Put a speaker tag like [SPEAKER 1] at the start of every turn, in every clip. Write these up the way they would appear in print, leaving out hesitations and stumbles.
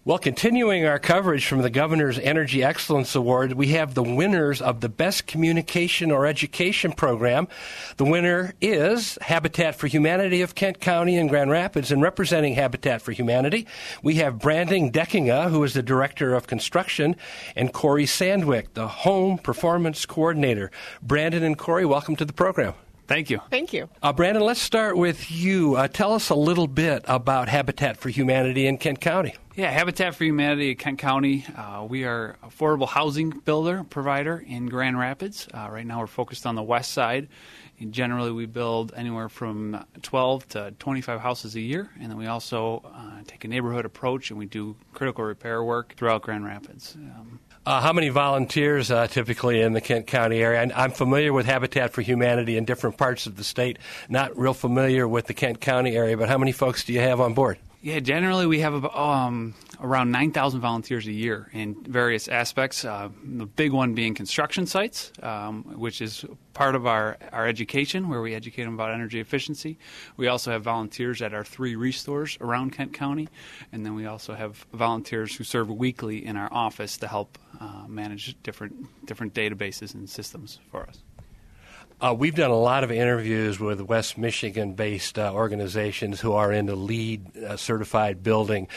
[SPEAKER 1] Well, continuing our coverage from the Governor's Energy Excellence Award, we have the winners of the Best Communication or Education Program. The winner is Habitat for Humanity of Kent County and Grand Rapids. And representing Habitat for Humanity, we have Brandon Deckinga, who is the Director of Construction, and Corey Sandwick, the Home Performance Coordinator. Brandon and Corey, welcome to the program.
[SPEAKER 2] Thank you.
[SPEAKER 3] Thank you.
[SPEAKER 1] Brandon, let's start with you. Tell us a little bit about Habitat for Humanity in Kent County.
[SPEAKER 2] Yeah, Habitat for Humanity in Kent County. We are affordable housing provider in Grand Rapids. Right now we're focused on the west side. And generally we build anywhere from 12 to 25 houses a year. And then we also take a neighborhood approach and we do critical repair work throughout Grand Rapids.
[SPEAKER 1] How many volunteers typically in the Kent County area? I'm familiar with Habitat for Humanity in different parts of the state, not real familiar with the Kent County area, but how many folks do you have on board?
[SPEAKER 2] Yeah, generally we have around 9,000 volunteers a year in various aspects. The big one being construction sites, which is part of our education, where we educate them about energy efficiency. We also have volunteers at our 3 restores around Kent County, and then we also have volunteers who serve weekly in our office to help manage different databases and systems for us.
[SPEAKER 1] We've done a lot of interviews with West Michigan-based organizations who are into LEED certified building.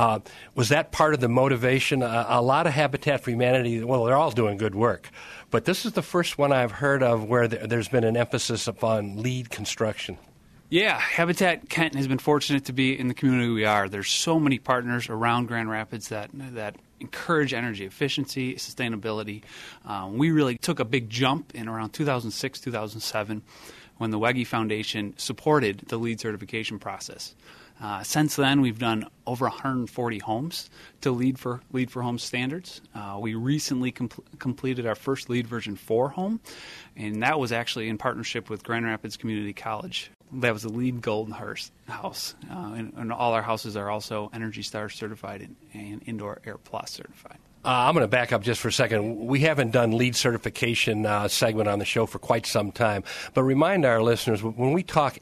[SPEAKER 1] Was that part of the motivation? A lot of Habitat for Humanity, well, they're all doing good work, but this is the first one I've heard of where there's been an emphasis upon LEED construction.
[SPEAKER 2] Yeah, Habitat Kent has been fortunate to be in the community we are. There's so many partners around Grand Rapids that encourage energy efficiency, sustainability. We really took a big jump in around 2006, 2007 when the Wege Foundation supported the LEED certification process. Since then, we've done over 140 homes to LEED for Homes standards. We recently completed our first LEED version 4 home, and that was actually in partnership with Grand Rapids Community College. That was a LEED Gold house, and all our houses are also Energy Star certified and Indoor Air Plus certified.
[SPEAKER 1] I'm going to back up just for a second. We haven't done LEED certification segment on the show for quite some time, but remind our listeners, when we talk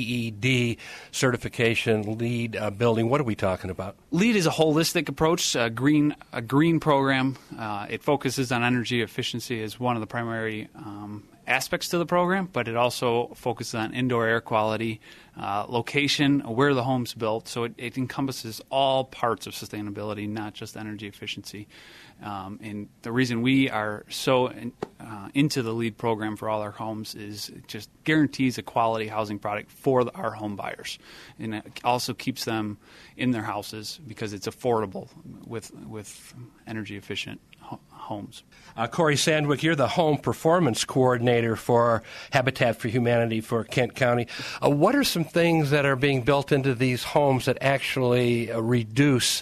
[SPEAKER 1] LEED certification, LEED building, what are we talking about?
[SPEAKER 2] LEED is a holistic approach, a green program. It focuses on energy efficiency as one of the primary aspects to the program, but it also focuses on indoor air quality, location, where the home's built, so it encompasses all parts of sustainability, not just energy efficiency. And the reason we are so into the LEED program for all our homes is it just guarantees a quality housing product for our home buyers. And it also keeps them in their houses because it's affordable with energy efficient homes.
[SPEAKER 1] Corey Sandwick, you're the Home Performance Coordinator for Habitat for Humanity for Kent County. What are some things that are being built into these homes that actually reduce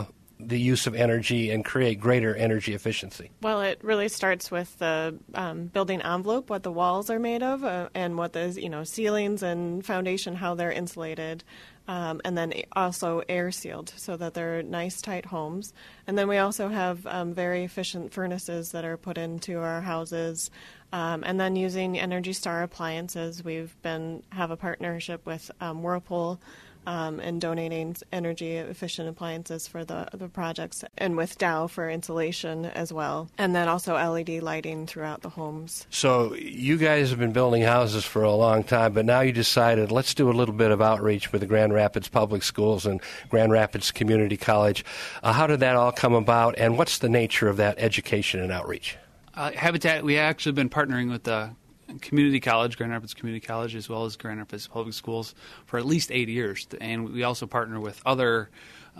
[SPEAKER 1] the use of energy and create greater energy efficiency?
[SPEAKER 3] Well, it really starts with the building envelope, what the walls are made of, and what the ceilings and foundation, how they're insulated. And then also air sealed so that they're nice, tight homes. And then we also have very efficient furnaces that are put into our houses. And then using Energy Star appliances, have a partnership with Whirlpool and donating energy-efficient appliances for the projects, and with Dow for insulation as well, and then also LED lighting throughout the homes.
[SPEAKER 1] So you guys have been building houses for a long time, but now you decided, let's do a little bit of outreach with the Grand Rapids Public Schools and Grand Rapids Community College. How did that all come about, and what's the nature of that education and outreach?
[SPEAKER 2] Habitat, we actually been partnering with the Community College, Grand Rapids Community College, as well as Grand Rapids Public Schools for at least 8 years. And we also partner with other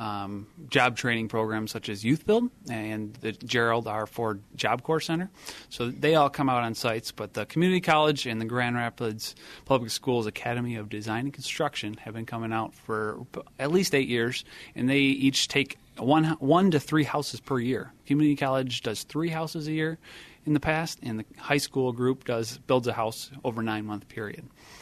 [SPEAKER 2] job training programs such as Youth Build and the Gerald R. Ford Job Corps Center. So they all come out on sites, but the Community College and the Grand Rapids Public Schools Academy of Design and Construction have been coming out for at least 8 years, and they each take one to 3 houses per year. Community College does 3 houses a year in the past, and the high school group builds a house over a 9-month period.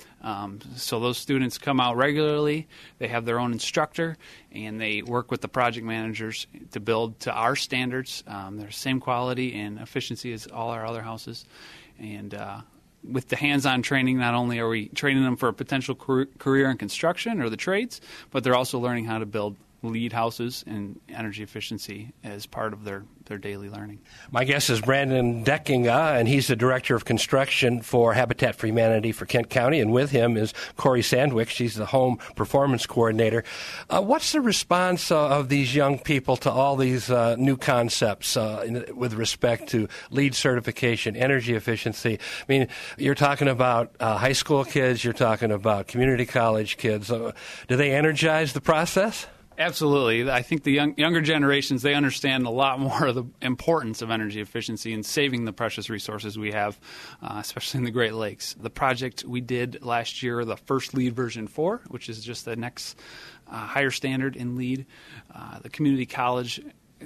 [SPEAKER 2] So those students come out regularly. They have their own instructor, and they work with the project managers to build to our standards. They're the same quality and efficiency as all our other houses. And with the hands-on training, not only are we training them for a potential career in construction or the trades, but they're also learning how to build LEED houses and energy efficiency as part of their daily learning.
[SPEAKER 1] My guest is Brandon Deckinga, and he's the Director of Construction for Habitat for Humanity for Kent County, and with him is Corey Sandwick. She's the Home Performance Coordinator. What's the response of these young people to all these new concepts with respect to LEED certification, energy efficiency? I mean, you're talking about high school kids, you're talking about community college kids. Do they energize the process?
[SPEAKER 2] Absolutely. I think the younger generations, they understand a lot more of the importance of energy efficiency and saving the precious resources we have, especially in the Great Lakes. The project we did last year, the first LEED version 4, which is just the next higher standard in LEED, the community college,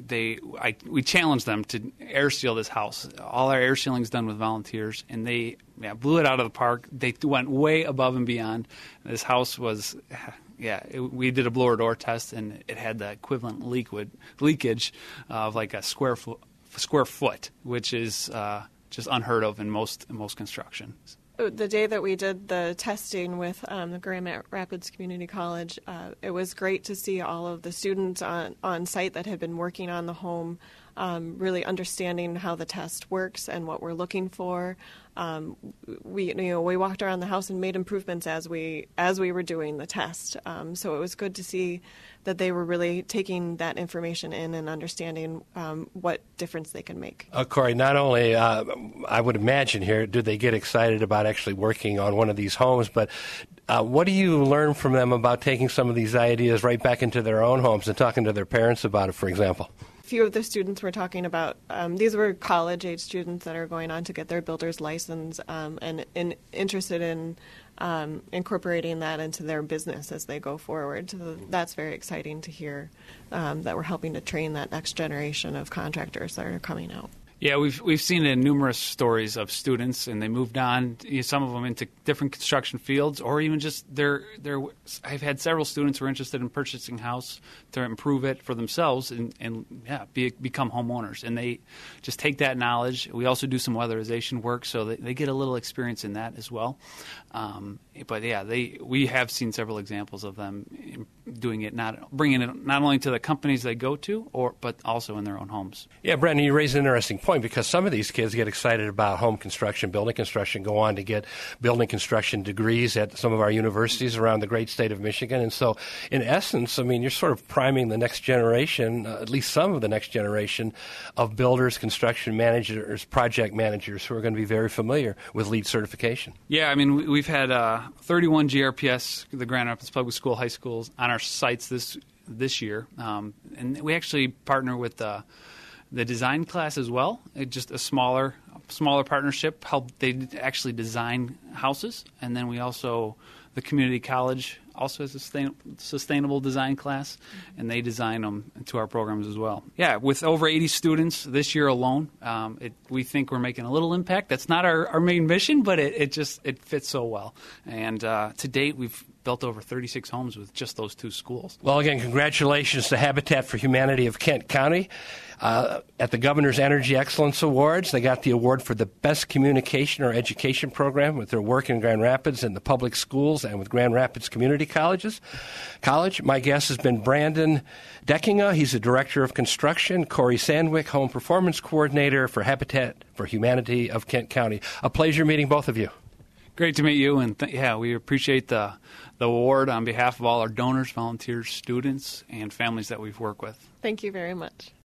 [SPEAKER 2] we challenged them to air seal this house. All our air sealing is done with volunteers, and they blew it out of the park. They went way above and beyond. This house was... we did a blower door test, and it had the equivalent leakage of like a square foot, which is just unheard of in most construction.
[SPEAKER 3] The day that we did the testing with the Grand Rapids Community College, it was great to see all of the students on site that had been working on the home, really understanding how the test works and what we're looking for. We walked around the house and made improvements as we were doing the test. So it was good to see that they were really taking that information in and understanding what difference they can make.
[SPEAKER 1] Corey, not only, I would imagine here, do they get excited about actually working on one of these homes, but what do you learn from them about taking some of these ideas right back into their own homes and talking to their parents about it, for example?
[SPEAKER 3] Few of the students were talking about, these were college-age students that are going on to get their builder's license and interested in incorporating that into their business as they go forward. So that's very exciting to hear that we're helping to train that next generation of contractors that are coming out.
[SPEAKER 2] Yeah, we've seen it in numerous stories of students, and they moved on. Some of them into different construction fields, or even just I've had several students who are interested in purchasing a house to improve it for themselves and become homeowners. And they just take that knowledge. We also do some weatherization work, so they get a little experience in that as well. We have seen several examples of them doing it, bringing it not only to the companies they go to, but also in their own homes.
[SPEAKER 1] Yeah, Brandon, you raise an interesting point, because some of these kids get excited about home construction, building construction, go on to get building construction degrees at some of our universities around the great state of Michigan. And so, in essence, I mean, you're sort of priming the next generation, at least some of the next generation, of builders, construction managers, project managers who are going to be very familiar with LEED certification.
[SPEAKER 2] Yeah, I mean, we've had 31 GRPS, the Grand Rapids Public School high schools, on our sites this year. And we actually partner with the design class as well. It's just a smaller partnership. They actually design houses, and then we also, the community college also has a sustainable design class, and they design them into our programs as well. Yeah, with over 80 students this year alone, we think we're making a little impact. That's not our main mission, but it fits so well. And to date, we've built over 36 homes with just those two schools.
[SPEAKER 1] Well, again, congratulations to Habitat for Humanity of Kent County. At the Governor's Energy Excellence Awards, they got the award for the best communication or education program with their work in Grand Rapids in the public schools and with Grand Rapids Community College. My guest has been Brandon Deckinga. He's the Director of Construction. Corey Sandwick, Home Performance Coordinator for Habitat for Humanity of Kent County. A pleasure meeting both of you.
[SPEAKER 2] Great to meet you, and we appreciate the award on behalf of all our donors, volunteers, students, and families that we've worked with.
[SPEAKER 3] Thank you very much.